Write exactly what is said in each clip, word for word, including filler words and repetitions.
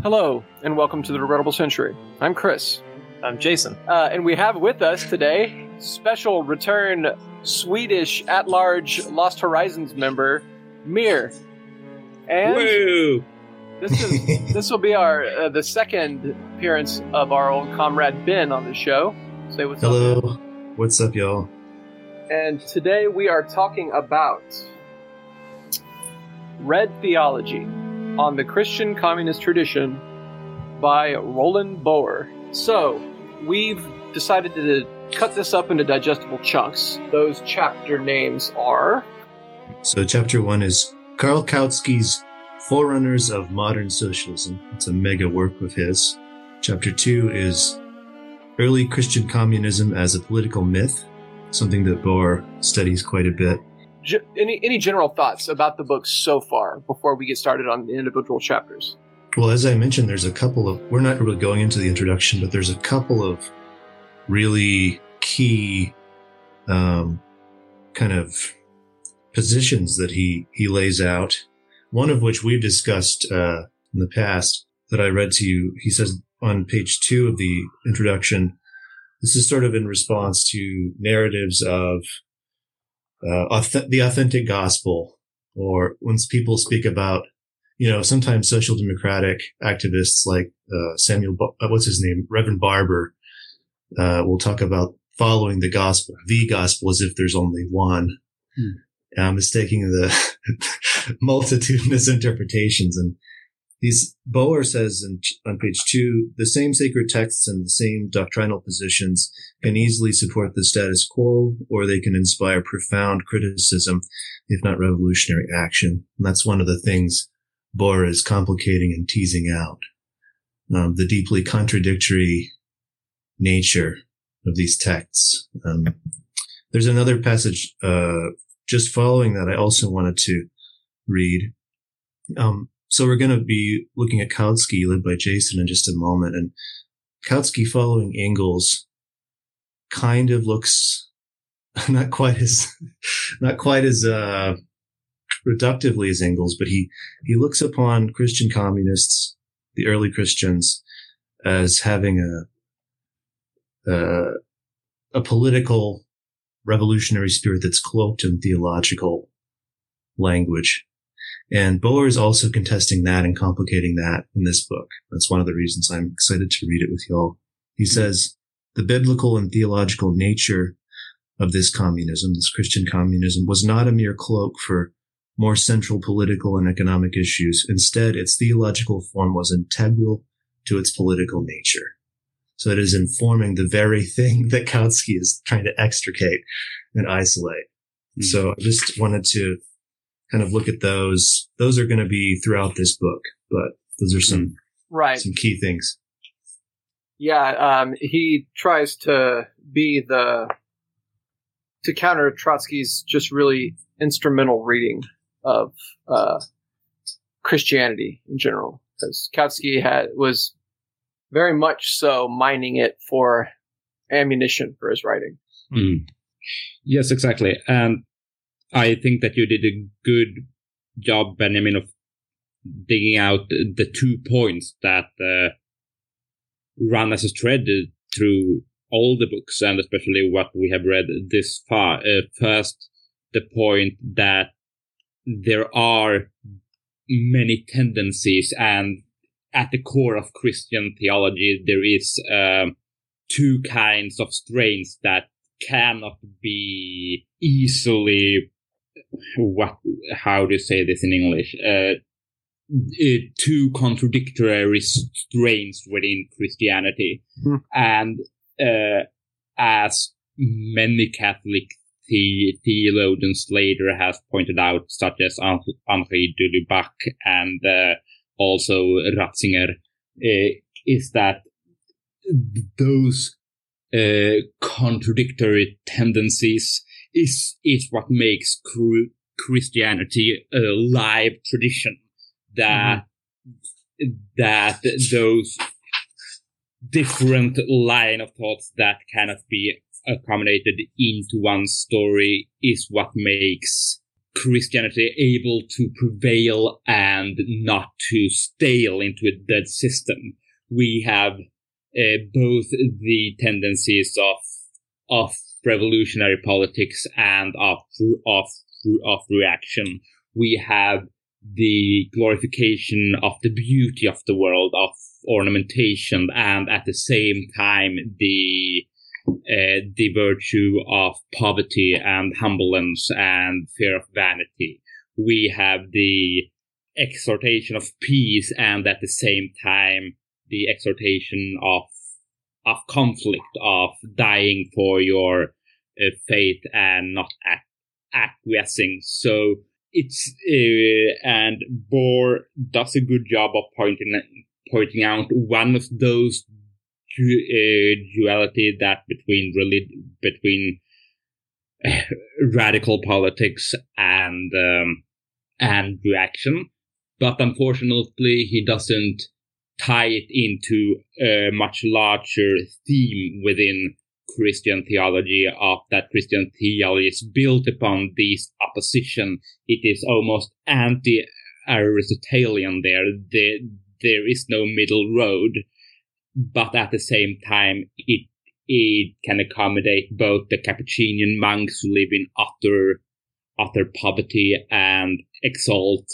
Hello, and welcome to the Regrettable Century. I'm Chris. I'm Jason. Uh, and we have with us today special return Swedish at-large Lost Horizons member, Mir. And Woo! this is this will be our uh, the second appearance of our old comrade Ben on the show. Say what's Hello. up. Hello. What's up, y'all? And today we are talking about Red Theology on the Christian Communist Tradition by Roland Boer. So, we've decided to cut this up into digestible chunks. Those chapter names are... So chapter one is Karl Kautsky's Forerunners of Modern Socialism. It's a mega work of his. Chapter two is Early Christian Communism as a Political Myth, something that Boer studies quite a bit. G- any any general thoughts about the book so far before we get started on the individual chapters? Well, as I mentioned, there's a couple of, we're not really going into the introduction, but there's a couple of really key um, kind of positions that he, he lays out. One of which we've discussed uh, in the past that I read to you. He says on page two of the introduction, this is sort of in response to narratives of Uh, auth- the authentic gospel, or when people speak about, you know, sometimes social democratic activists like uh, Samuel, ba- uh, what's his name, Reverend Barber, uh, will talk about following the gospel, the gospel, as if there's only one, hmm. uh, mistaking the multitudinous interpretations. And he's, Boer says in, on page two, the same sacred texts and the same doctrinal positions can easily support the status quo, or they can inspire profound criticism, if not revolutionary action. And that's one of the things Boer is complicating and teasing out, um, the deeply contradictory nature of these texts. Um, there's another passage uh, just following that I also wanted to read. Um, So we're going to be looking at Kautsky, led by Jason, in just a moment. And Kautsky, following Engels, kind of looks not quite as not quite as uh, reductively as Engels, but he he looks upon Christian communists, the early Christians, as having a uh, a political revolutionary spirit that's cloaked in theological language. And Boer is also contesting that and complicating that in this book. That's one of the reasons I'm excited to read it with y'all. He says, the biblical and theological nature of this communism, this Christian communism, was not a mere cloak for more central political and economic issues. Instead, its theological form was integral to its political nature. So it is informing the very thing that Kautsky is trying to extricate and isolate. Mm-hmm. So I just wanted to kind of look at those. Those are going to be throughout this book, but those are some right. some key things. Yeah, um, he tries to be the to counter Trotsky's just really instrumental reading of uh, Christianity in general, because Kautsky had was very much so mining it for ammunition for his writing. Mm. Yes, exactly, and I think that you did a good job, Benjamin, of digging out the two points that uh, run as a thread through all the books, and especially what we have read this far. Uh, first, the point that there are many tendencies, and at the core of Christian theology, there is um, two kinds of strains that cannot be easily what how do you say this in English uh, uh two contradictory strains within Christianity. Hmm. And uh, as many Catholic the- theologians later have pointed out, such as Henri de Lubac and uh, also Ratzinger, uh, is that those uh, contradictory tendencies is is what makes cr- Christianity a live tradition. That mm-hmm. that those different line of thoughts that cannot be accommodated into one story is what makes Christianity able to prevail and not to stale into a dead system. We have uh, both the tendencies of of revolutionary politics and of of of reaction. We have the glorification of the beauty of the world, of ornamentation, and at the same time the uh, the virtue of poverty and humbleness and fear of vanity. We have the exhortation of peace, and at the same time the exhortation of of conflict, of dying for your uh, faith and not ac- acquiescing. So it's uh, and Bohr does a good job of pointing pointing out one of those du- uh, duality that between relig- between uh, radical politics and um, and reaction, but unfortunately he doesn't tie it into a much larger theme within Christian theology, of that Christian theology is built upon this opposition. It is almost anti-Aristotelian there. there. There is no middle road, but at the same time, it it can accommodate both the Capuchin monks who live in utter, utter poverty and exalt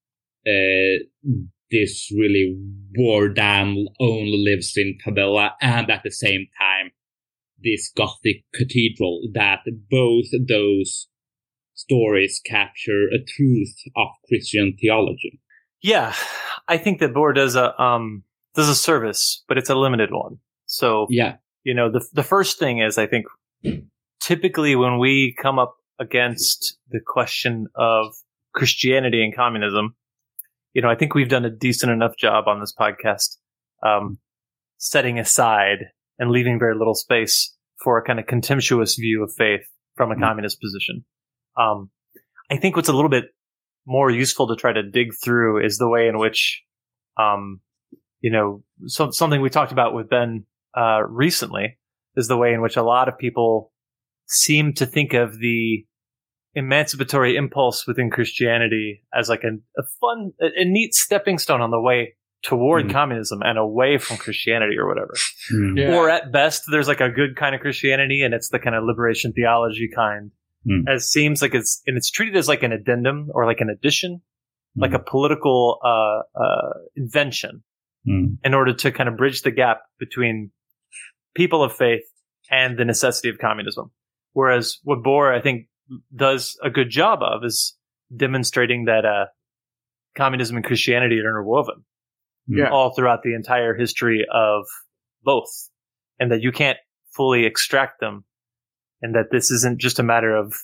uh, this really Wardan only lives in Padilla, and at the same time, this Gothic cathedral, that both those stories capture a truth of Christian theology. Yeah, I think that Bohr does a um does a service, but it's a limited one. So yeah, you know, the the first thing is, I think typically when we come up against the question of Christianity and communism, you know, I think we've done a decent enough job on this podcast um, setting aside and leaving very little space for a kind of contemptuous view of faith from a mm-hmm. communist position. Um, I think what's a little bit more useful to try to dig through is the way in which, um, you know, so, something we talked about with Ben uh, recently is the way in which a lot of people seem to think of the emancipatory impulse within Christianity as like a, a fun, a, a neat stepping stone on the way toward mm. communism and away from Christianity or whatever. Mm. Yeah. Or at best, there's like a good kind of Christianity, and it's the kind of liberation theology kind. Mm. As seems like it's, and it's treated as like an addendum or like an addition, mm. like a political uh, uh, invention mm. in order to kind of bridge the gap between people of faith and the necessity of communism. Whereas what Bohr, I think, does a good job of is demonstrating that uh, communism and Christianity are interwoven yeah. all throughout the entire history of both, and that you can't fully extract them, and that this isn't just a matter of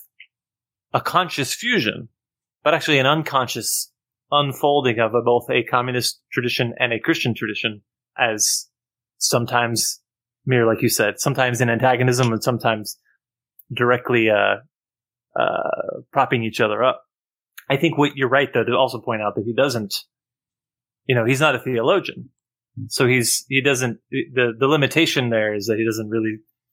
a conscious fusion, but actually an unconscious unfolding of a, both a communist tradition and a Christian tradition, as sometimes, mere like you said, sometimes in antagonism and sometimes directly uh, uh, propping each other up. I think what you're right, though, to also point out that he doesn't, you know, he's not a theologian. So he's, he doesn't, the, the limitation there is that he doesn't really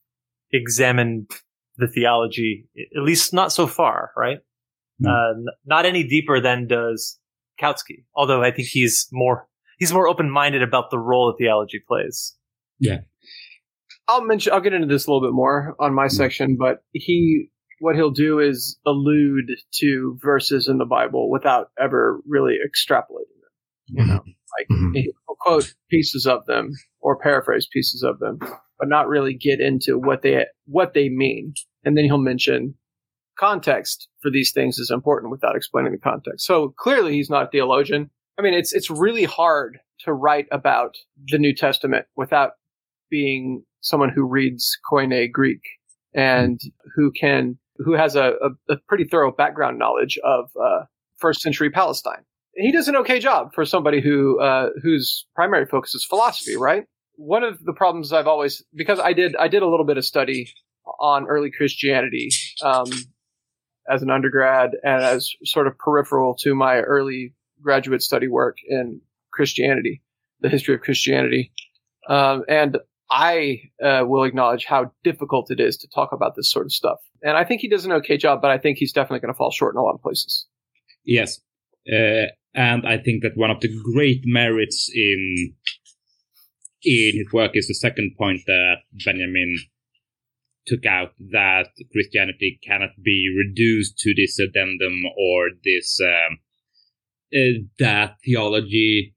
examine the theology, at least not so far, right? Mm. Uh, n- not any deeper than does Kautsky. Although I think he's more, he's more open-minded about the role that theology plays. Yeah. I'll mention, I'll get into this a little bit more on my mm. section, but he, what he'll do is allude to verses in the Bible without ever really extrapolating them. You know, like mm-hmm. he'll quote pieces of them or paraphrase pieces of them, but not really get into what they what they mean. And then he'll mention context for these things is important without explaining the context. So clearly, he's not a theologian. I mean, it's it's really hard to write about the New Testament without being someone who reads Koine Greek and who can who has a, a, a pretty thorough background knowledge of uh, first century Palestine. He does an okay job for somebody who uh, whose primary focus is philosophy, right? One of the problems I've always, because I did I did a little bit of study on early Christianity um, as an undergrad and as sort of peripheral to my early graduate study work in Christianity, the history of Christianity. Um, and I uh, will acknowledge how difficult it is to talk about this sort of stuff. And I think he does an okay job, but I think he's definitely going to fall short in a lot of places. Yes. Uh, and I think that one of the great merits in in his work is the second point that Benjamin took out, that Christianity cannot be reduced to this addendum or this, um, uh, that theology,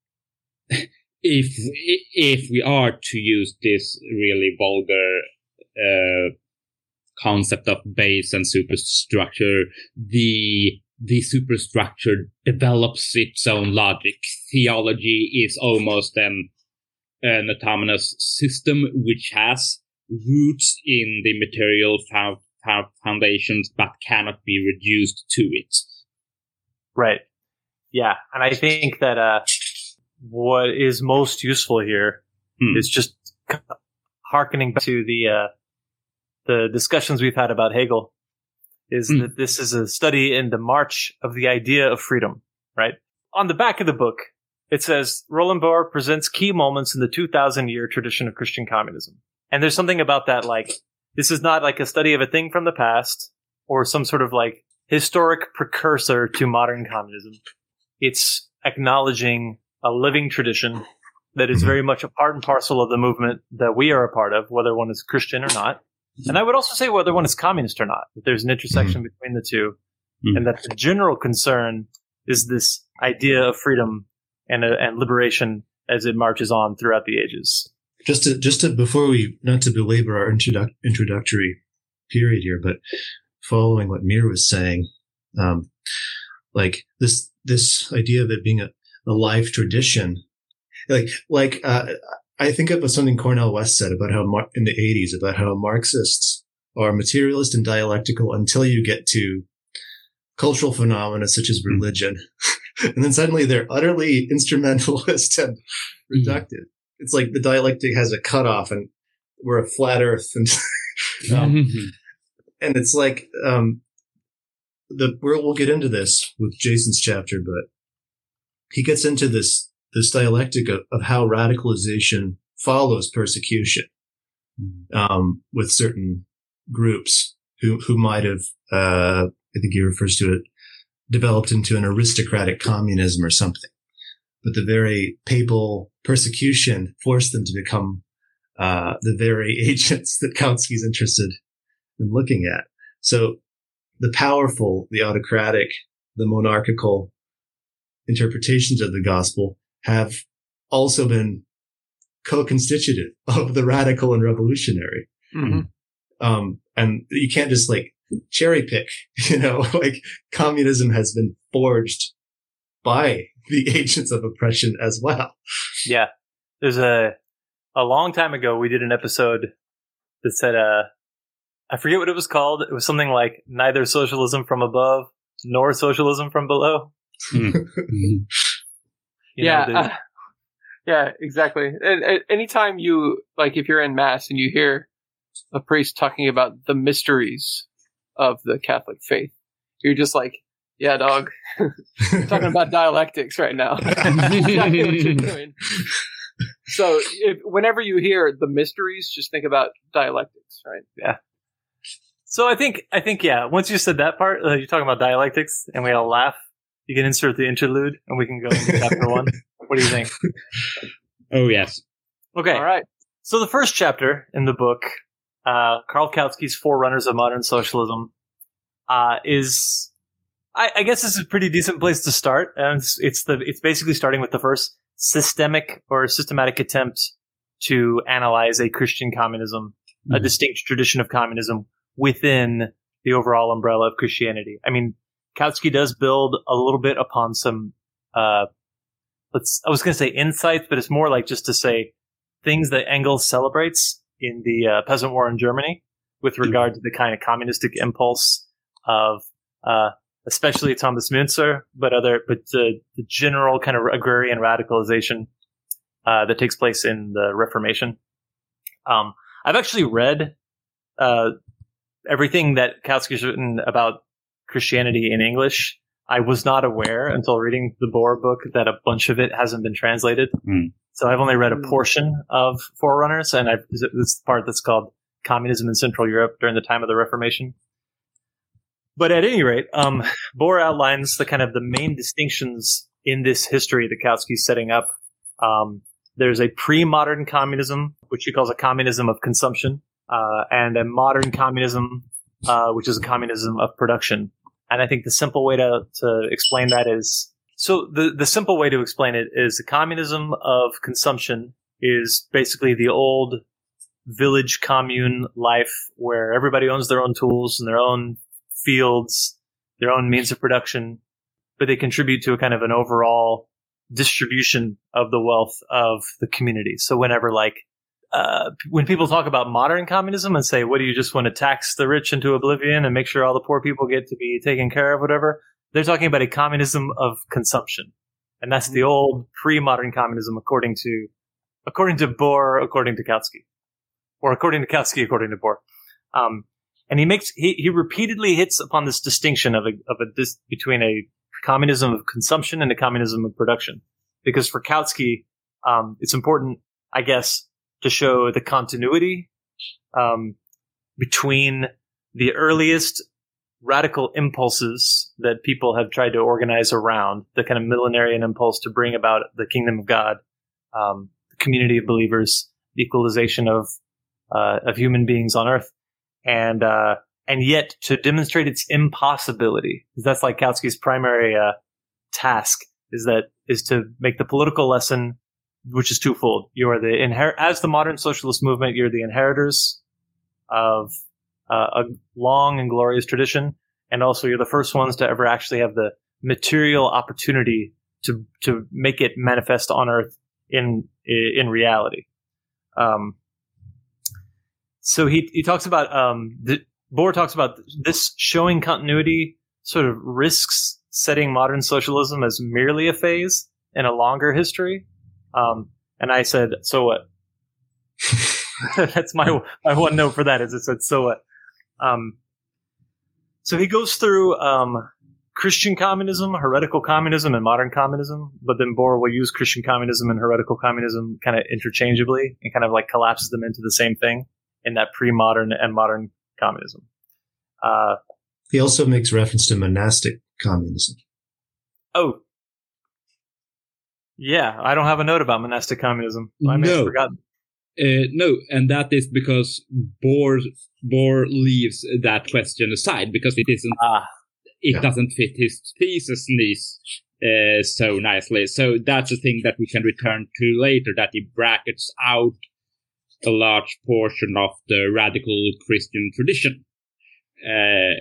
if if we are to use this really vulgar uh, concept of base and superstructure, the the superstructure develops its own logic. Theology is almost an an autonomous system which has roots in the material fo- fo- foundations but cannot be reduced to it. Right. Yeah, and I think that uh, what is most useful here Hmm. is just hearkening back to the uh, the discussions we've had about Hegel, is Hmm. that this is a study in the march of the idea of freedom, right? On the back of the book, it says, Roland Barthes presents key moments in the two thousand year tradition of Christian communism. And there's something about that, like, this is not like a study of a thing from the past or some sort of like historic precursor to modern communism. It's acknowledging a living tradition that is Mhm. very much a part and parcel of the movement that we are a part of, whether one is Christian or not. And I would also say whether one is communist or not, that there's an intersection between the two, Mhm. and that the general concern is this idea of freedom and, uh, and liberation as it marches on throughout the ages. Just to, just to, before we, not to belabor our introduc- introductory period here, but following what Mir was saying, um, like this, this idea of it being a, a life tradition, like, like, uh, I think of something Cornel West said about how Mar- in the eighties, about how Marxists are materialist and dialectical until you get to cultural phenomena such as religion. And then suddenly they're utterly instrumentalist and reductive. It's like the dialectic has a cutoff and we're a flat earth. And, um, and it's like, um, the, we'll, we'll get into this with Jason's chapter, but he gets into this, this dialectic of, of how radicalization follows persecution, um, with certain groups who, who might have, uh, I think he refers to it, developed into an aristocratic communism or something. But the very papal persecution forced them to become uh, the very agents that Kautsky's interested in looking at. So the powerful, the autocratic, the monarchical interpretations of the gospel have also been co-constitutive of the radical and revolutionary. Mm-hmm. Um, and you can't just like cherry pick, you know, like communism has been forged by the agents of oppression as well. Yeah. There's a, a long time ago, we did an episode that said, uh, I forget what it was called. It was something like neither socialism from above nor socialism from below. Mm. You Yeah. know, the- uh, yeah, exactly. And, and anytime you, like, if you're in mass and you hear a priest talking about the mysteries of the Catholic faith, you're just like, yeah, dog, we're talking about dialectics right now. Exactly what you're doing. So if, whenever you hear the mysteries, just think about dialectics, right? Yeah. So I think, I think, yeah, once you said that part, uh, you're talking about dialectics, and we all laugh, you can insert the interlude, and we can go into chapter one. What do you think? Oh, yes. Okay. All right. So the first chapter in the book, uh, Karl Kautsky's Forerunners of Modern Socialism, uh, is, I, I guess this is a pretty decent place to start. And it's, it's the, it's basically starting with the first systemic or systematic attempt to analyze a Christian communism, mm-hmm. a distinct tradition of communism within the overall umbrella of Christianity. I mean, Kautsky does build a little bit upon some, uh, let's, I was going to say insights, but it's more like just to say things that Engels celebrates in the uh, Peasant War in Germany with regard to the kind of communistic impulse of, uh, especially Thomas Müntzer, but other, but the, the general kind of agrarian radicalization, uh, that takes place in the Reformation. Um, I've actually read, uh, everything that Kautsky's written about Christianity in English. I was not aware until reading the Bohr book that a bunch of it hasn't been translated. Mm. So I've only read a portion of Forerunners, and I've, this is the part that's called communism in Central Europe during the time of the Reformation. But at any rate, um, Bohr outlines the kind of the main distinctions in this history that Kautsky's setting up. Um, there's a pre-modern communism, which he calls a communism of consumption, uh, and a modern communism, uh, which is a communism of production. And I think the simple way to, to explain that is, so the, the simple way to explain it is the communism of consumption is basically the old village commune life where everybody owns their own tools and their own fields, their own means of production, but they contribute to a kind of an overall distribution of the wealth of the community. So whenever like, uh, when people talk about modern communism and say, what do you just want to tax the rich into oblivion and make sure all the poor people get to be taken care of, whatever, they're talking about a communism of consumption. And that's the old pre-modern communism according to, according to Bohr, according to Kautsky, or according to Kautsky, according to Bohr. Um, and he makes, he, he repeatedly hits upon this distinction of a, of a, this between a communism of consumption and a communism of production. Because for Kautsky, um, it's important, I guess, to show the continuity, um, between the earliest radical impulses that people have tried to organize around, the kind of millenarian impulse to bring about the kingdom of God, um, the community of believers, the equalization of, uh, of human beings on earth. And, uh, and yet to demonstrate its impossibility, because that's like Kautsky's primary, uh, task is that, is to make the political lesson, which is twofold. You are the inher- as the modern socialist movement, you're the inheritors of, uh, a long and glorious tradition. And also you're the first ones to ever actually have the material opportunity to, to make it manifest on earth in, in reality. Um, So he he talks about um the, Bohr talks about this showing continuity sort of risks setting modern socialism as merely a phase in a longer history. Um, and I said, so what? That's my my one note for that is it said, so what? Um, so he goes through um Christian communism, heretical communism, and modern communism. But then Bohr will use Christian communism and heretical communism kind of interchangeably and kind of like collapses them into the same thing in that pre-modern and modern communism. Uh, he also makes reference to monastic communism. Oh. Yeah, I don't have a note about monastic communism. I may no. have forgotten. Uh, no, and that is because Bohr, Bohr leaves that question aside because it isn't, ah. it yeah. doesn't fit his thesis niche uh, so nicely. So that's a thing that we can return to later, that he brackets out a large portion of the radical Christian tradition, uh,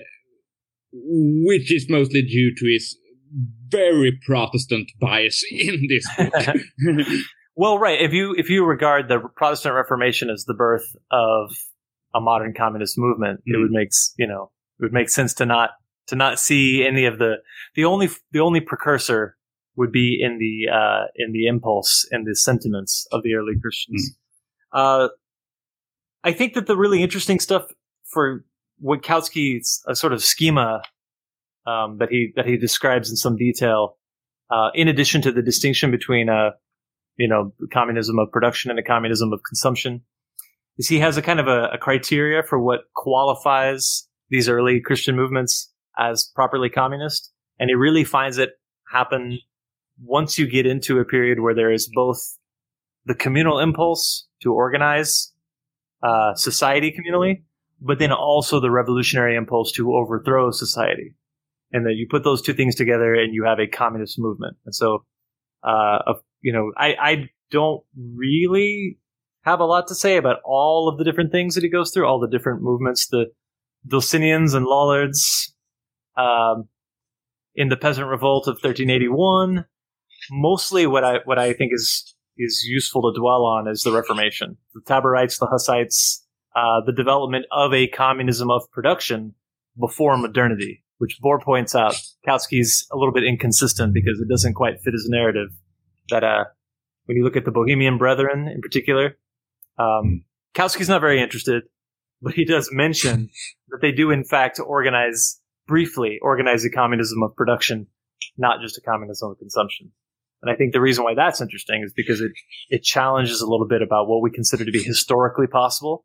which is mostly due to his very Protestant bias in this book. Well, right. If you if you regard the Protestant Reformation as the birth of a modern communist movement, mm-hmm. it would make you know it would make sense to not to not see any of the the only the only precursor would be in the uh, in the impulse and the sentiments of the early Christians. Mm-hmm. Uh, I think that the really interesting stuff for what Kautsky's a sort of schema um, that he that he describes in some detail, uh, in addition to the distinction between a you know communism of production and a communism of consumption, is he has a kind of a, a criteria for what qualifies these early Christian movements as properly communist, and he really finds it happen once you get into a period where there is both the communal impulse to organize uh, society communally, but then also the revolutionary impulse to overthrow society. And that you put those two things together and you have a communist movement. And so, uh, you know, I, I don't really have a lot to say about all of the different things that he goes through, all the different movements, the Dulcinians and Lollards, um, in the Peasant Revolt of thirteen eighty-one. Mostly what I, what I think is, is useful to dwell on is the Reformation. The Taborites, the Hussites, uh, the development of a communism of production before modernity, which Bohr points out. Kautsky's a little bit inconsistent because it doesn't quite fit his narrative. That uh, when you look at the Bohemian Brethren in particular, um, Kautsky's not very interested, but he does mention that they do in fact organize, briefly organize a communism of production, not just a communism of consumption. And I think the reason why that's interesting is because it, it challenges a little bit about what we consider to be historically possible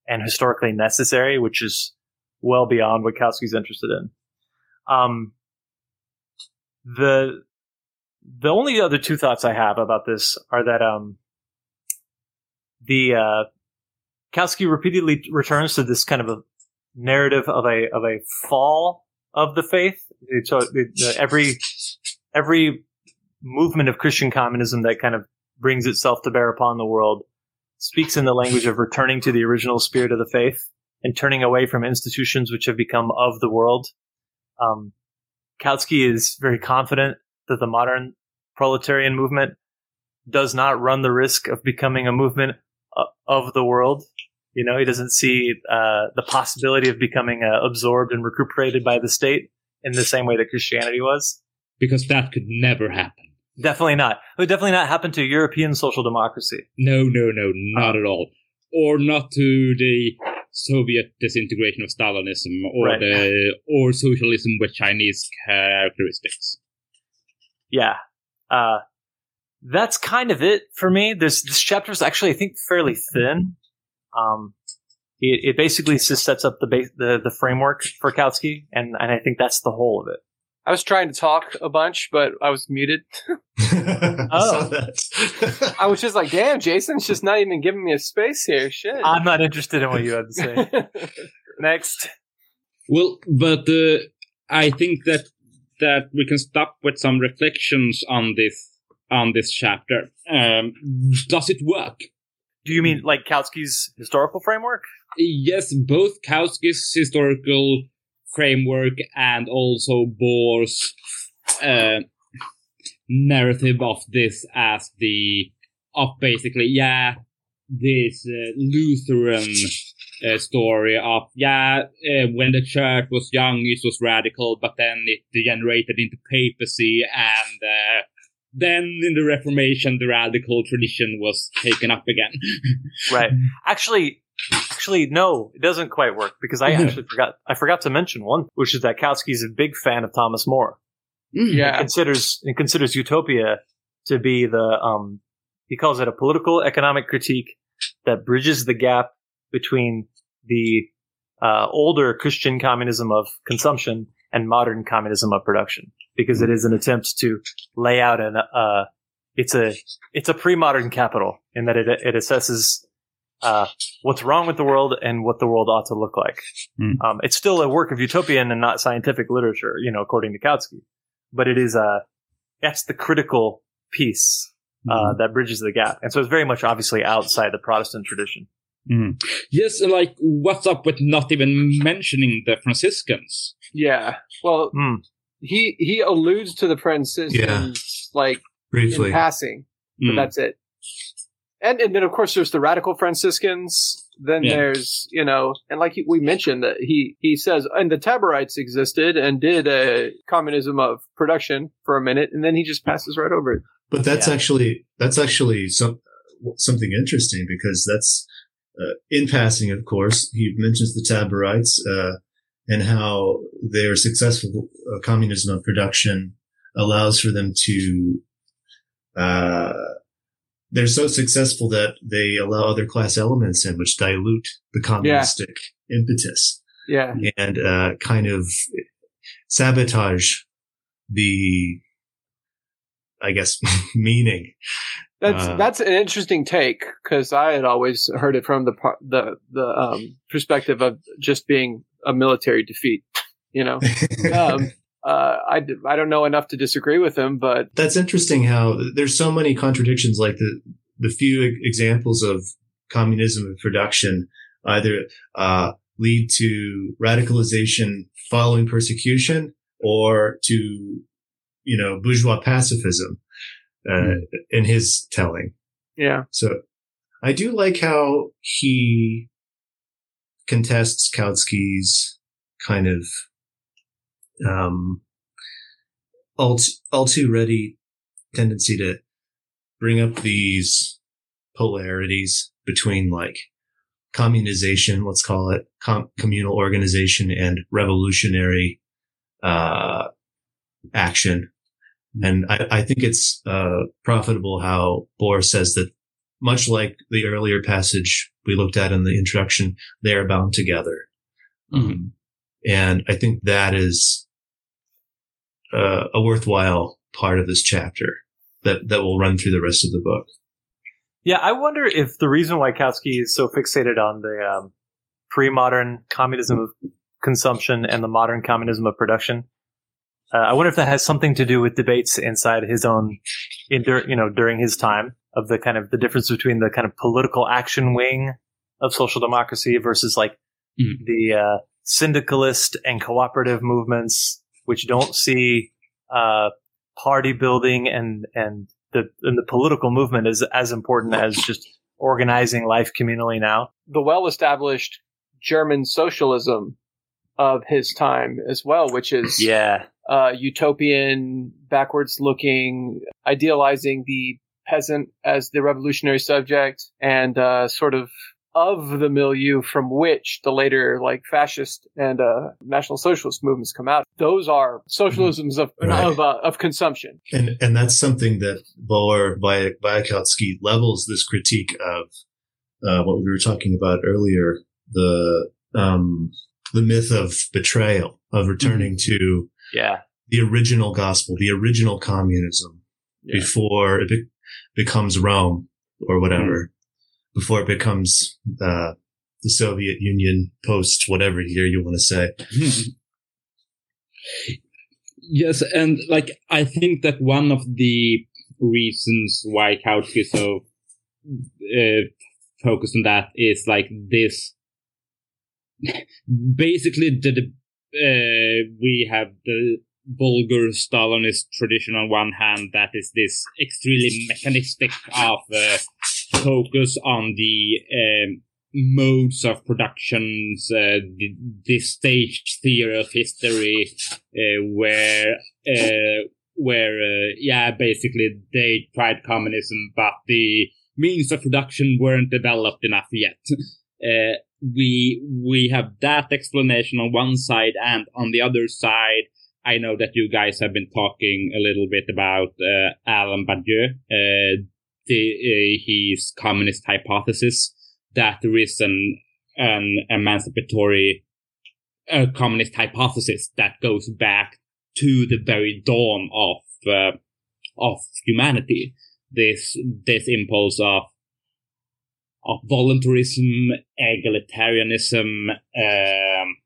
and historically necessary, which is well beyond what Kautsky's interested in. Um, the the only other two thoughts I have about this are that um, the uh, Kautsky repeatedly returns to this kind of a narrative of a of a fall of the faith. So the, the, every every movement of Christian communism that kind of brings itself to bear upon the world speaks in the language of returning to the original spirit of the faith and turning away from institutions which have become of the world. Um, Kautsky is very confident that the modern proletarian movement does not run the risk of becoming a movement uh, of the world. You know, he doesn't see uh, the possibility of becoming uh, absorbed and recuperated by the state in the same way that Christianity was. Because that could never happen. Definitely not. It would definitely not happen to European social democracy. No, no, no, not at all. Or not to the Soviet disintegration of Stalinism, or Right. the or socialism with Chinese characteristics. Yeah. Uh, that's kind of it for me. This, this chapter is actually, I think, fairly thin. Um, it, it basically just sets up the, base, the the framework for Kautsky, and, and I think that's the whole of it. I was trying to talk a bunch, but I was muted. I Oh. saw that. I was just like, damn, Jason's just not even giving me a space here. Shit. I'm not interested in what you had to say. Next. Well, but uh, I think that that we can stop with some reflections on this on this chapter. Um, does it work? Do you mean like Kautsky's historical framework? Yes, both Kautsky's historical framework and also Bohr's uh, narrative of this as the of basically yeah this uh, Lutheran uh, story of yeah uh, when the church was young it was radical, but then it degenerated into papacy, and uh, then in the Reformation the radical tradition was taken up again. Right. Actually, actually, no, it doesn't quite work because I actually forgot. I forgot to mention one, which is that Kautsky's a big fan of Thomas More. Yeah. Considers and considers Utopia to be the um. He calls it a political economic critique that bridges the gap between the uh, older Christian communism of consumption and modern communism of production, because it is an attempt to lay out an uh, it's a it's a pre-modern capital in that it it assesses uh, what's wrong with the world and what the world ought to look like. Mm. Um, it's still a work of utopian and not scientific literature, you know, according to Kautsky, but it is a that's the critical piece uh, that bridges the gap, and so it's very much obviously outside the Protestant tradition. Mm. Yes, like what's up with not even mentioning the Franciscans? Yeah. Well, Mm. he he alludes to the Franciscans Yeah. like Briefly. in passing, but Mm. that's it. And and then of course there's the radical Franciscans. Then Yeah. there's you know, and like he, we mentioned that he he says, and the Taborites existed and did a communism of production for a minute, and then he just passes right over it. But that's Yeah. actually that's actually some something interesting, because that's uh, in passing. Of course, he mentions the Taborites uh, and how their successful uh, communism of production allows for them to. Uh, they're so successful that they allow other class elements in, which dilute the communistic impetus Yeah. and uh, kind of sabotage the, I guess, meaning. That's Uh, that's an interesting take, because I had always heard it from the par- the the um, perspective of just being a military defeat. You know, um, uh, I d- I don't know enough to disagree with him, but That's interesting how there's so many contradictions, like the, the few e- examples of communism of production either uh, lead to radicalization following persecution or to, you know, bourgeois pacifism uh, Mm. in his telling. yeah, So I do like how he contests Kautsky's kind of um, all, t- all too ready tendency to bring up these polarities between like communization, let's call it com- communal organization, and revolutionary uh, action. And I, I think it's uh, profitable how Bohr says that much like the earlier passage we looked at in the introduction, they are bound together. Mm-hmm. Um, and I think that is uh, a worthwhile part of this chapter that, that will run through the rest of the book. Yeah, I wonder if the reason why Kautsky is so fixated on the um, pre-modern communism of consumption and the modern communism of production, uh, I wonder if that has something to do with debates inside his own, in, you know, during his time, of the kind of the difference between the kind of political action wing of social democracy versus like mm. the uh, syndicalist and cooperative movements, which don't see uh, party building and and the and the political movement is as important as just organizing life communally now. The well-established German socialism of his time as well, which is Yeah. uh, utopian, backwards-looking, idealizing the peasant as the revolutionary subject, and uh, sort of of the milieu from which the later like fascist and uh, National Socialist movements come out. Those are socialisms of Right. of, uh, of consumption. And and that's something that Boer Bayakowski levels this critique of uh, what we were talking about earlier, the um, the myth of betrayal, of returning to Yeah. the original gospel, the original communism, Yeah. before it be- becomes Rome or whatever, before it becomes uh, the Soviet Union post whatever year you want to say. Yes, and like I think that one of the reasons why Kautsky is so uh, focused on that is like this. Basically, the, the uh, we have the vulgar Stalinist tradition on one hand, that is this extremely mechanistic of uh, focus on the um, modes of productions, uh, the, the stage theory of history, uh, where uh, where uh, yeah, basically they tried communism, but the means of production weren't developed enough yet. Uh, we we have that explanation on one side, and on the other side, I know that you guys have been talking a little bit about uh, Alain Badiou, uh, the, uh, his communist hypothesis that there is an an emancipatory uh, communist hypothesis that goes back to the very dawn of uh, of humanity. This this impulse of of voluntarism, egalitarianism, um,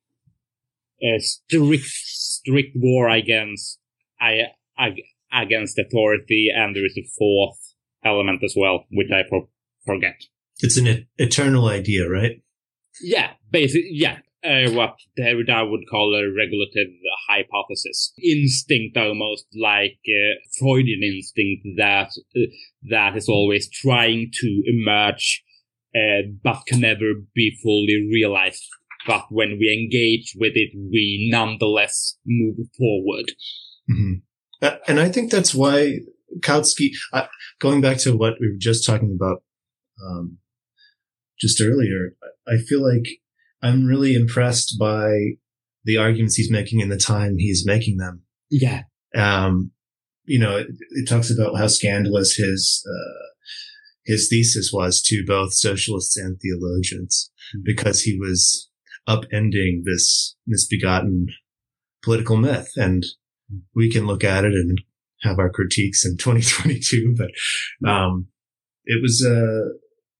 a strict strict war against I, I, against authority, and there is a fourth element as well, which I for, forget. It's an e- eternal idea, right? Yeah, basically, yeah. Uh, what Derrida would call a regulative hypothesis. Instinct, almost like uh, Freudian instinct that uh, that is always trying to emerge, uh, but can never be fully realized. But when we engage with it, we nonetheless move forward. Mm-hmm. Uh, and I think that's why Kautsky, uh, going back to what we were just talking about um, just earlier, I feel like I'm really impressed by the arguments he's making in the time he's making them. Yeah. Um, you know, it, it talks about how scandalous his, uh, his thesis was to both socialists and theologians, mm-hmm. because he was upending this misbegotten political myth. And we can look at it and have our critiques in twenty twenty-two, but, um, it was a,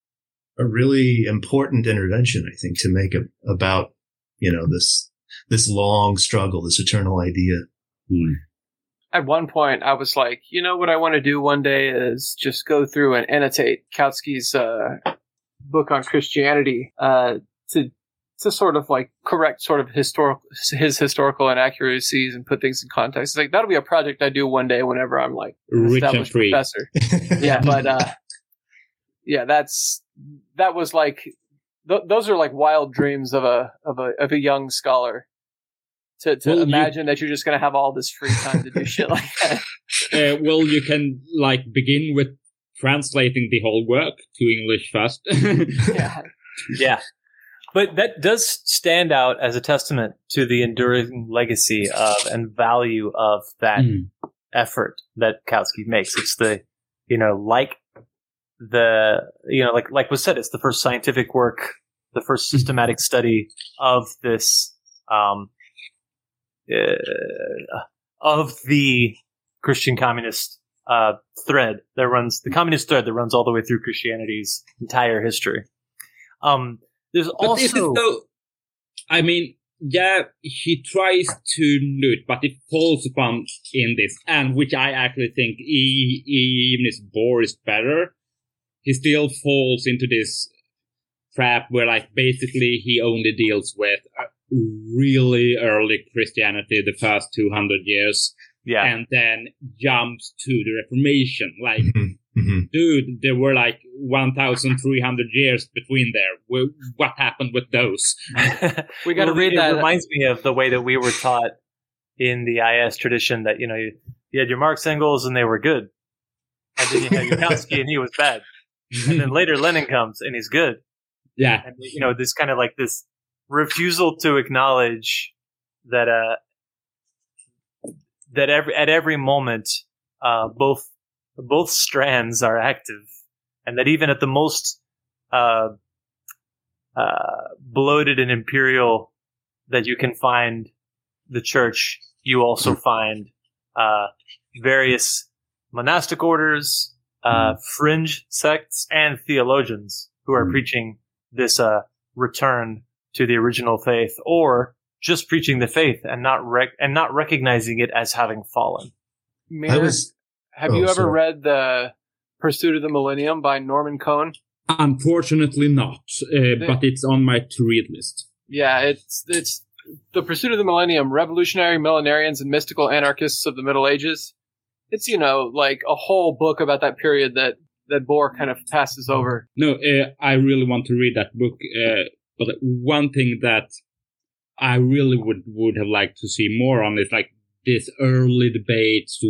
a really important intervention, I think, to make a, about, you know, this, this long struggle, this eternal idea. Mm. At one point, I was like, you know what I want to do one day is just go through and annotate Kautsky's uh, book on Christianity uh, to to sort of like correct sort of historical his historical inaccuracies and put things in context. It's like that'll be a project I do one day whenever I'm like an Rich and established free. professor. Yeah, but uh, yeah, that's that was like th- those are like wild dreams of a of a of a young scholar. To, to well, imagine you, that you're just going to have all this free time to do shit like that. Uh, well, you can like begin with translating the whole work to English first. Yeah. Yeah. But that does stand out as a testament to the enduring legacy of and value of that mm. effort that Kautsky makes. It's the, you know, like the, you know, like like was said, it's the first scientific work, the first systematic study of this, um, uh, of the Christian communist uh, thread that runs, the communist thread that runs all the way through Christianity's entire history. Um, there's but also, this is though, I mean, yeah, he tries to loot, but it falls upon in this, and which I actually think, e- even if Bohr is better, he still falls into this trap where, like, basically he only deals with uh, really early Christianity, the first two hundred years, yeah, and then jumps to the Reformation. Like, Mm-hmm. Mm-hmm. dude, there were like one thousand three hundred years between there. Wh- What happened with those? We got to Well, read it that. reminds me of the way that we were taught in the I S tradition that, you know, you, you had your Marx, Engels, and they were good. And then you had your Kautsky, and he was bad. And then later Lenin comes, and he's good. Yeah. And, you know, this kind of like this refusal to acknowledge that uh, that every at every moment uh, both both strands are active, and that even at the most uh, uh, bloated and imperial that you can find the church, you also find uh, various monastic orders, uh, fringe sects, and theologians who are preaching this uh, return to the original faith, or just preaching the faith and not rec- and not recognizing it as having fallen. Mir, I was. have oh, you ever sorry. read The Pursuit of the Millennium by Norman Cohn? Unfortunately not, uh, but it's on my to-read list. Yeah, it's it's The Pursuit of the Millennium, Revolutionary Millenarians and Mystical Anarchists of the Middle Ages. It's, you know, like a whole book about that period that, that Bohr kind of passes over. No, uh, I really want to read that book, uh, but one thing that I really would, would have liked to see more on is like this early debates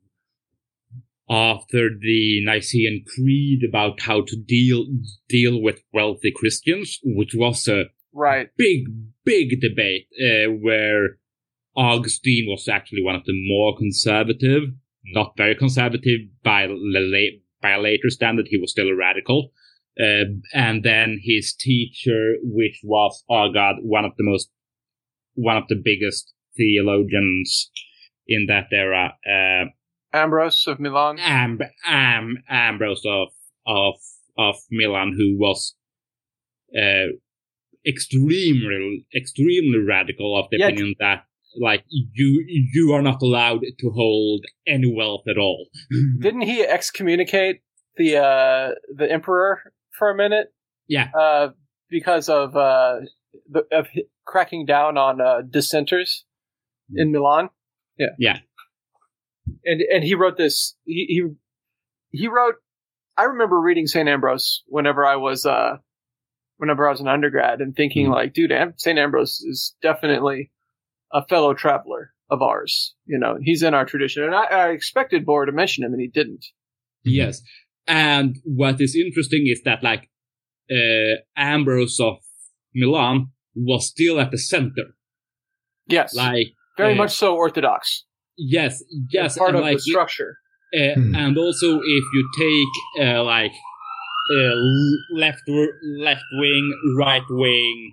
after the Nicene Creed about how to deal deal with wealthy Christians, which was a Right. big, big debate uh, where Augustine was actually one of the more conservative, not very conservative by, la- by a later standard, he was still a radical. Uh, and then his teacher, which was, oh God, one of the most, one of the biggest theologians in that era, uh, Ambrose of Milan. Am- Am- Ambrose of, of, of Milan, who was, uh, extremely, extremely radical of the Yeah. opinion that, like, you, you are not allowed to hold any wealth at all. Didn't he excommunicate the uh, the emperor for a minute? Yeah. Uh, because of uh, the, of hi- cracking down on uh, dissenters in Milan. Yeah. Yeah. And and he wrote this. He he, he wrote. I remember reading Saint Ambrose whenever I was uh, whenever I was an undergrad, and thinking Mhm. like, dude, Am- Saint Ambrose is definitely a fellow traveler of ours. You know, he's in our tradition, and I, I expected Bohr to mention him, and he didn't. Yes. And what is interesting is that, like, uh, Ambrose of Milan was still at the center. Yes, Like, very uh, much so orthodox. yes, yes. It's part and of like, the structure. Uh, Hmm. And also, if you take uh, like uh, left left wing, right wing,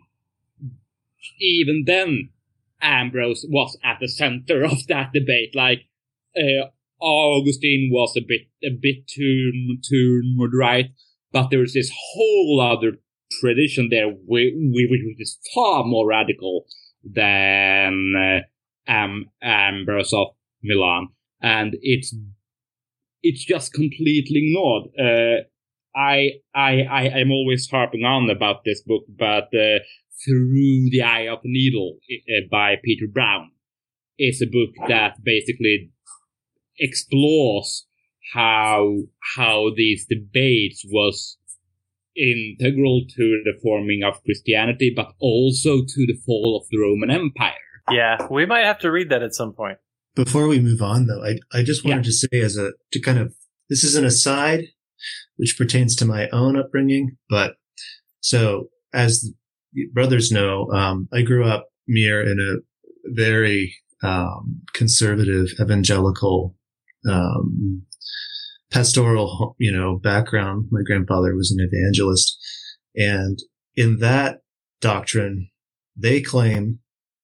even then Ambrose was at the center of that debate. Like uh, Augustine was a bit a bit too too right, but there's this whole other tradition there which, which is far more radical than uh, Am- Ambrose of Milan, and it's. It's just completely ignored. Uh, I, I, I, I'm always harping on about this book, but uh, Through the Eye of the Needle uh, by Peter Brown is a book that basically explores how how these debates was integral to the forming of Christianity, but also to the fall of the Roman Empire. Yeah, we might have to read that at some point. Before we move on, though, I, I just wanted Yeah. to say as a, to kind of, this is an aside, which pertains to my own upbringing. But so as brothers know, um, I grew up Mir in a very, um, conservative evangelical, um, pastoral, you know, background. My grandfather was an evangelist. And in that doctrine, they claim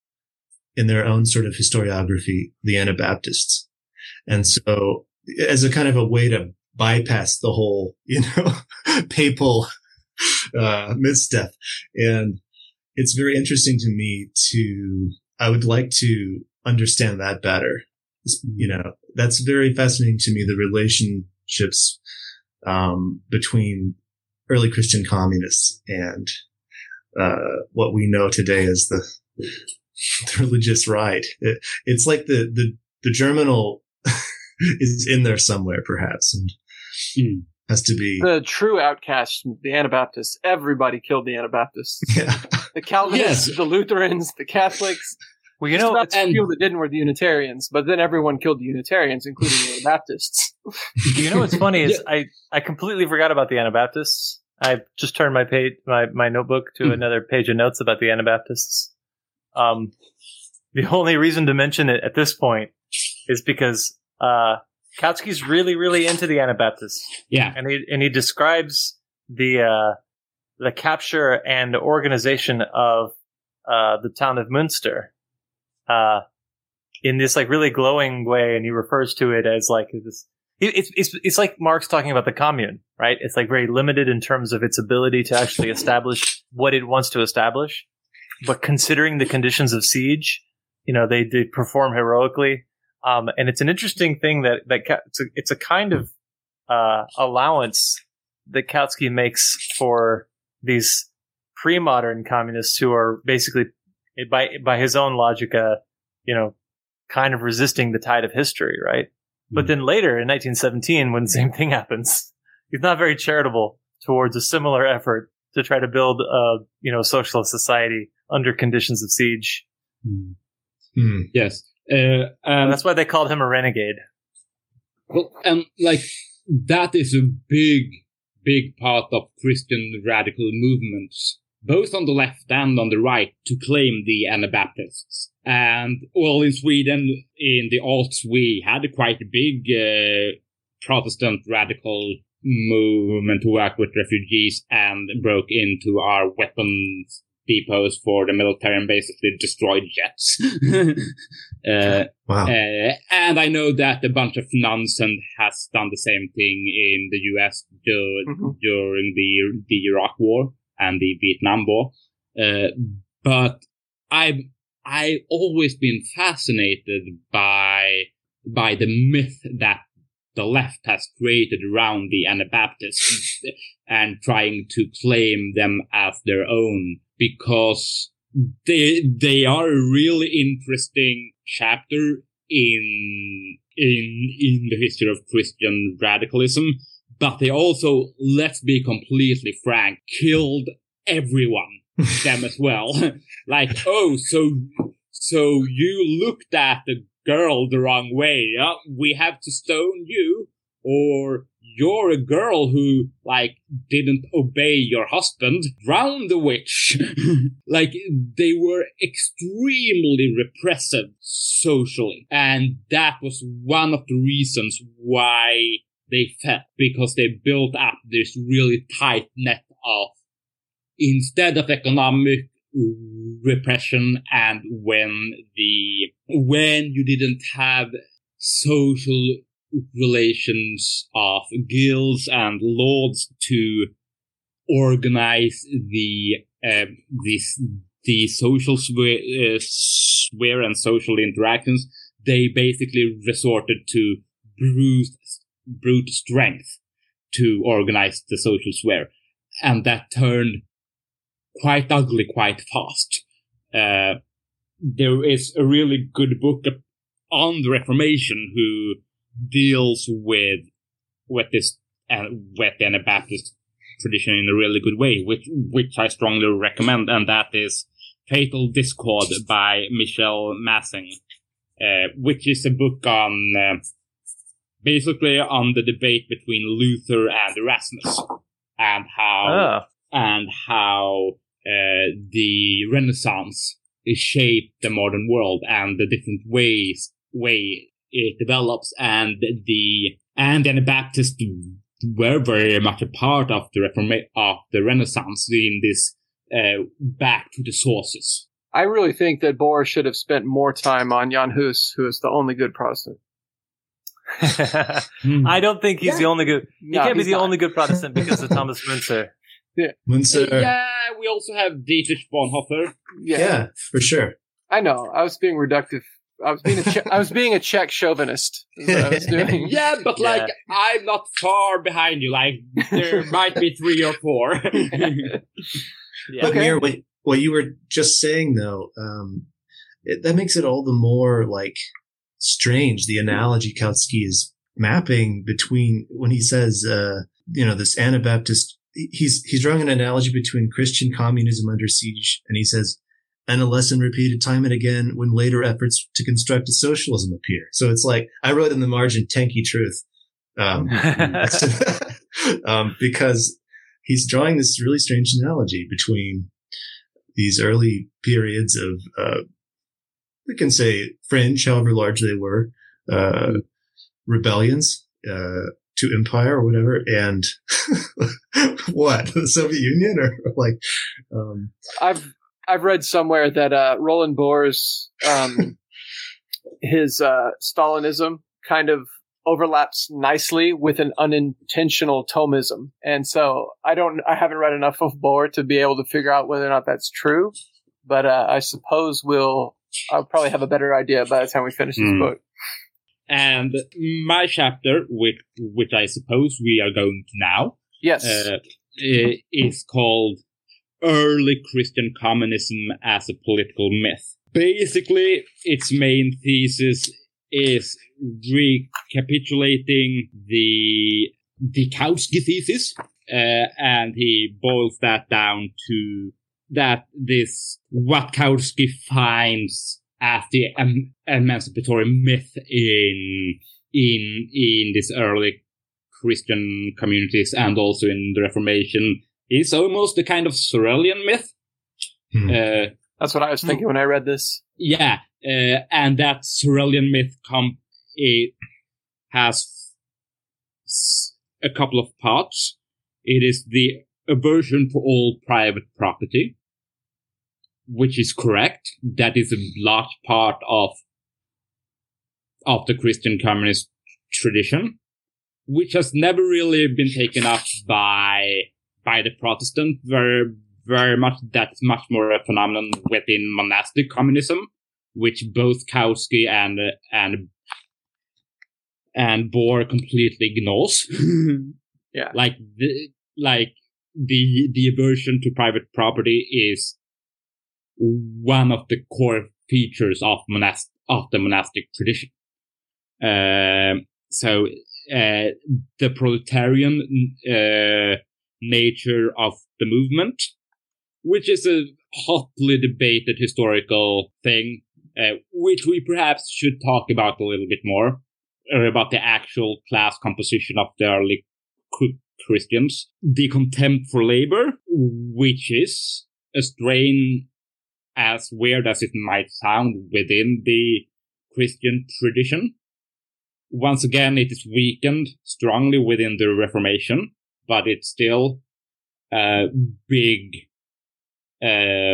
in their own sort of historiography, the Anabaptists. And so as a kind of a way to bypass the whole, you know, papal uh, misstep. And it's very interesting to me to, I would like to understand that better. You know, that's very fascinating to me, the relationships um, between early Christian communists and uh, what we know today as the, the religious right. It, it's like the, the, the germinal is in there somewhere, perhaps, and mm. has to be the true outcasts, the Anabaptists. Everybody killed the Anabaptists. Yeah. The Calvinists, yes. the Lutherans, the Catholics. Well, you know, about the and, few that didn't were the Unitarians, but then everyone killed the Unitarians, including the Anabaptists. You know what's funny is Yeah. I, I completely forgot about the Anabaptists. I just turned my page my, my notebook to mm. another page of notes about the Anabaptists. Um, the only reason to mention it at this point is because uh, Kautsky's really, really into the Anabaptists. Yeah, and he and he describes the uh, the capture and organization of uh, the town of Münster uh, in this like really glowing way, and he refers to it as like this. It's it's it's like Marx talking about the commune, right? It's like very limited in terms of its ability to actually establish what it wants to establish, but considering the conditions of siege, you know, they they perform heroically. Um, and it's an interesting thing that, that it's, a, it's a kind of uh, allowance that Kautsky makes for these pre-modern communists who are basically, by by his own logic, uh, you know, kind of resisting the tide of history, right? Mm-hmm. But then later in nineteen seventeen, when the same thing happens, he's not very charitable towards a similar effort to try to build a, you know, socialist society under conditions of siege. Mm-hmm. Mm-hmm. Yes. Uh, um, that's why they called him a renegade. Well, and like that is a big, big part of Christian radical movements, both on the left and on the right, to claim the Anabaptists. And well, in Sweden, in the aughts, we had a quite big uh, Protestant radical movement to work with refugees and broke into our weapons depots for the military and basically destroyed jets. uh, wow. Uh, and I know that a bunch of nuns and has done the same thing in the U S dur- mm-hmm. during the the Iraq War and the Vietnam War. Uh, but I've I've always been fascinated by by the myth that the left has created around the Anabaptists and trying to claim them as their own, because they they are a really interesting chapter in in in the history of Christian radicalism. But they also, let's be completely frank, killed everyone, them as well. Like, oh, so so you looked at the girl the wrong way. Uh, we have to stone you, or you're a girl who, like, didn't obey your husband. Drown the witch. Like, they were extremely repressive socially. And that was one of the reasons why they fell, because they built up this really tight net of, instead of economic repression, and when the, when you didn't have social relations of guilds and lords to organize the uh, this the social sphere, uh, sphere and social interactions, they basically resorted to brute brute strength to organize the social sphere, and that turned quite ugly quite fast. Uh, there is a really good book on the Reformation who deals with with this uh, with the Anabaptist tradition in a really good way, which which I strongly recommend, and that is Fatal Discord by Michel Massing, uh, which is a book on uh, basically on the debate between Luther and Erasmus, and how oh. and how uh, the Renaissance shaped the modern world and the different ways way it develops, and the and the Anabaptists were very much a part of the Reforma- of the Renaissance in this uh, back to the sources. I really think that Bohr should have spent more time on Jan Hus, who is the only good Protestant. I don't think he's Yeah. the only good. He No, can't be he's the not. only good Protestant because of Thomas Müntzer. Munzer. Yeah, we also have Dietrich Bonhoeffer. Yeah, Yeah, for sure. I know. I was being reductive. I was being a che- I was being a Czech chauvinist. Is what I was doing. Yeah, but Yeah. like, I'm not far behind you. Like, there might be three or four. Yeah. But Okay. Mir, what, what you were just saying, though, um, it, that makes it all the more like strange. The analogy Kautsky is mapping between when he says, uh, you know, this Anabaptist. He's he's drawing an analogy between Christian communism under siege, and he says, and a lesson repeated time and again when later efforts to construct a socialism appear. So it's like I wrote in the margin, "Tanky truth," um, um, because he's drawing this really strange analogy between these early periods of, uh, we can say fringe, however large they were, uh, rebellions, uh, to empire or whatever. And what, the Soviet Union or like, um, I've I've read somewhere that uh, Roland Bohr's um, his uh, Stalinism kind of overlaps nicely with an unintentional Thomism, and so I don't I haven't read enough of Bohr to be able to figure out whether or not that's true. But uh, I suppose we'll I'll probably have a better idea by the time we finish this Mm. book. And my chapter, which, which I suppose we are going to now, Yes. uh, i- is called Early Christian Communism as a Political Myth. Basically, its main thesis is recapitulating the the Kautsky thesis, uh, and he boils that down to that this what Kautsky finds as the em- emancipatory myth in in in this early Christian communities and also in the Reformation is almost a kind of Sorelian myth. Hmm. Uh, That's what I was thinking when I read this. yeah, uh, and that Sorelian myth com- it has s- a couple of parts. It is the aversion to all private property, which is correct. That is a large part of of the Christian communist tradition, which has never really been taken up by by the Protestant. Very, very much that's much more a phenomenon within monastic communism, which both Kautsky and uh, and and Bohr completely ignores. Yeah. like the like the the aversion to private property is one of the core features of monast of the monastic tradition. Um, so uh, the proletarian uh, nature of the movement, which is a hotly debated historical thing, uh, which we perhaps should talk about a little bit more, or about the actual class composition of the early Christians. The contempt for labor, which is a strain as weird as it might sound within the Christian tradition. Once again, it is weakened strongly within the Reformation, but it's still a big, uh,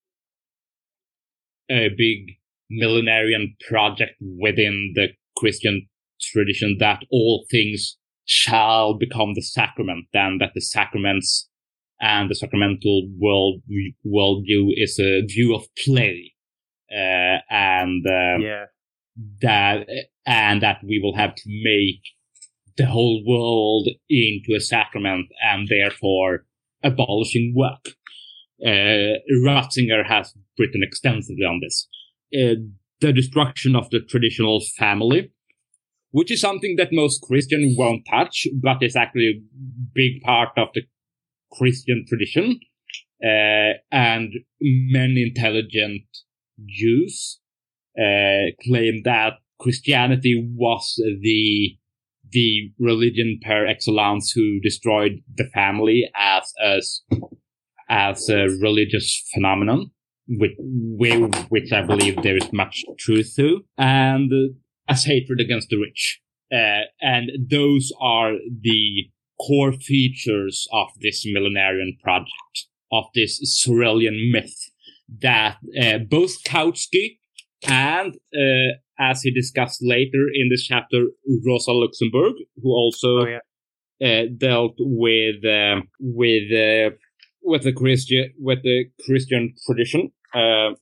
a big millenarian project within the Christian tradition that all things shall become the sacrament, and that the sacraments and the sacramental world worldview is a view of play, uh, and uh, Yeah. that and that we will have to make the whole world into a sacrament, and therefore abolishing work. Uh, Ratzinger has written extensively on this. Uh, the destruction of the traditional family, which is something that most Christians won't touch, but is actually a big part of the Christian tradition. Uh, and many intelligent Jews uh, claim that Christianity was the the religion par excellence who destroyed the family as as as a religious phenomenon, which, which I believe there is much truth to, and uh, as hatred against the rich. Uh, and those are the core features of this millenarian project, of this Sorelian myth, that uh, both Kautsky and, uh, as he discussed later in this chapter, Rosa Luxemburg, who also Oh, yeah. uh, dealt with uh, with uh, with the Christian with the Christian tradition, uh,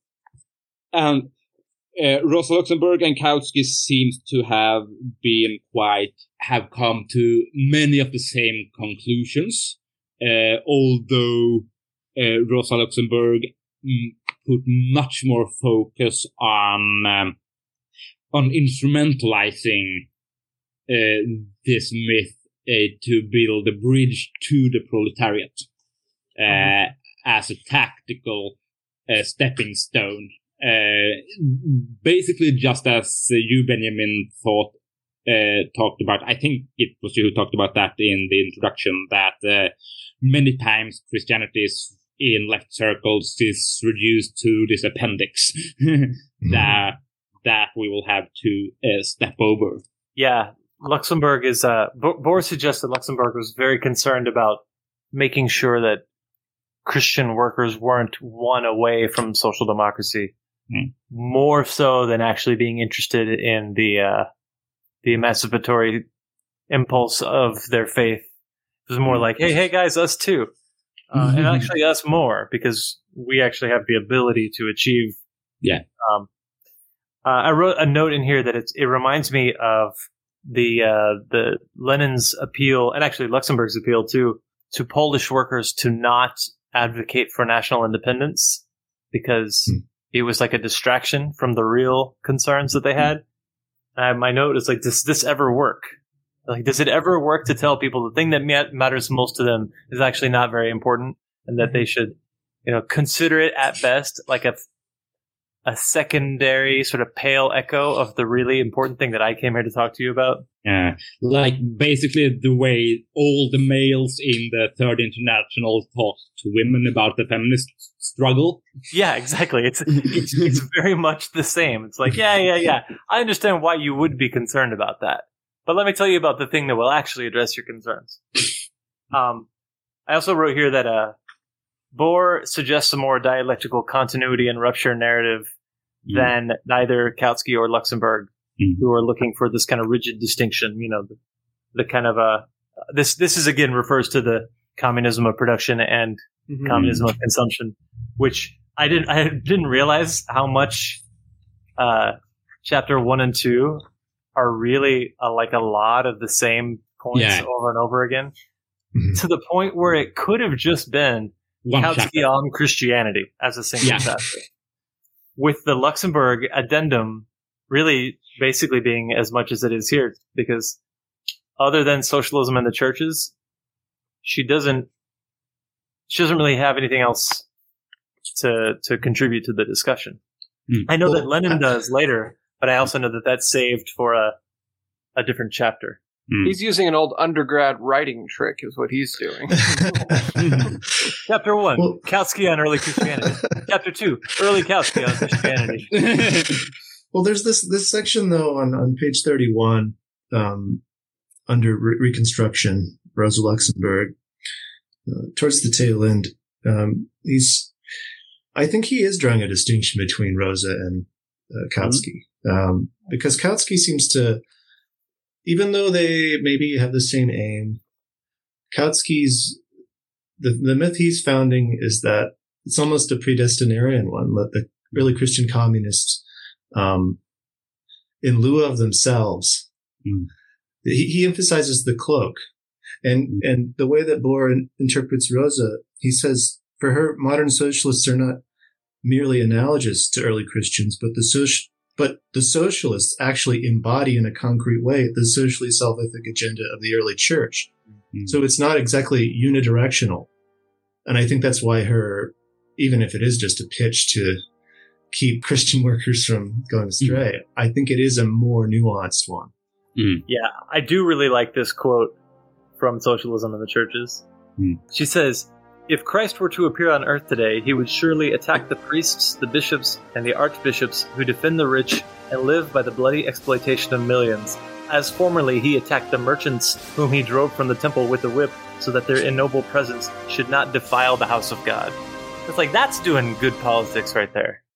and uh, Rosa Luxemburg and Kautsky seems to have been quite have come to many of the same conclusions, uh, although uh, Rosa Luxemburg mm, put much more focus on um, on instrumentalizing uh, this myth uh, to build a bridge to the proletariat uh, mm-hmm. as a tactical uh, stepping stone. Uh, basically, just as uh, you, Benjamin, thought uh, talked about. I think it was you who talked about that in the introduction. That uh, many times Christianity is in left circles is reduced to this appendix mm-hmm. that that we will have to uh, step over. Yeah, Luxemburg is. Uh, Bohr suggested Luxemburg was very concerned about making sure that Christian workers weren't won away from social democracy, mm. more so than actually being interested in the uh, the emancipatory impulse of their faith. It was more mm. like, hey, hey, guys, us too. Uh, and actually us more, because we actually have the ability to achieve. Yeah. Um, uh, I wrote a note in here that it's, it reminds me of the uh, the Lenin's appeal, and actually Luxemburg's appeal too, to Polish workers to not advocate for national independence, because mm. it was like a distraction from the real concerns that they had. Uh, my note is like, does this ever work? Like, does it ever work to tell people the thing that ma- matters most to them is actually not very important, and that they should, you know, consider it at best like a a secondary sort of pale echo of the really important thing that I came here to talk to you about? Yeah, like basically the way all the males in the Third International talked to women about the feminist struggle. Yeah, exactly. It's it's, it's very much the same. It's like, yeah, yeah, yeah. I understand why you would be concerned about that. But let me tell you about the thing that will actually address your concerns. Um, I also wrote here that uh, Bohr suggests a more dialectical continuity and rupture narrative mm. than neither Kautsky or Luxemburg, mm. who are looking for this kind of rigid distinction. You know, the, the kind of uh, this this is again refers to the communism of production and mm-hmm. communism of consumption, which I didn't I didn't realize how much uh, chapter one and two are really uh, like a lot of the same points yeah. over and over again, mm-hmm. to the point where it could have just been Kautsky on Christianity as a single yeah. chapter, with the Luxemburg addendum really basically being as much as it is here, because other than socialism and the churches, she doesn't she doesn't really have anything else to to contribute to the discussion. Mm. I know well, that Lenin I, does later. But I also know that that's saved for a a different chapter. Mm. He's using an old undergrad writing trick, is what he's doing. Chapter one, well, Kautsky on early Christianity. Chapter two, early Kautsky on Christianity. Well, there's this this section though on, on page thirty-one, um, under re- Reconstruction, Rosa Luxemburg, uh, towards the tail end. Um, he's, I think he is drawing a distinction between Rosa and uh, Kautsky. Mm-hmm. Um, because Kautsky seems to, even though they maybe have the same aim, Kautsky's, the, the myth he's founding is that it's almost a predestinarian one, that the early Christian communists, um, in lieu of themselves, mm. he, he emphasizes the cloak. And, mm. and the way that Bohr in, interprets Rosa, he says, for her, modern socialists are not merely analogous to early Christians, but the social, But the socialists actually embody in a concrete way the socially salvific agenda of the early church. Mm-hmm. So it's not exactly unidirectional. And I think that's why her, even if it is just a pitch to keep Christian workers from going astray, mm-hmm. I think it is a more nuanced one. Mm-hmm. Yeah, I do really like this quote from Socialism in the Churches. Mm-hmm. She says, "If Christ were to appear on earth today, he would surely attack the priests, the bishops, and the archbishops who defend the rich and live by the bloody exploitation of millions, as formerly he attacked the merchants whom he drove from the temple with the whip, so that their ignoble presence should not defile the house of God. It's like, that's doing good politics right there.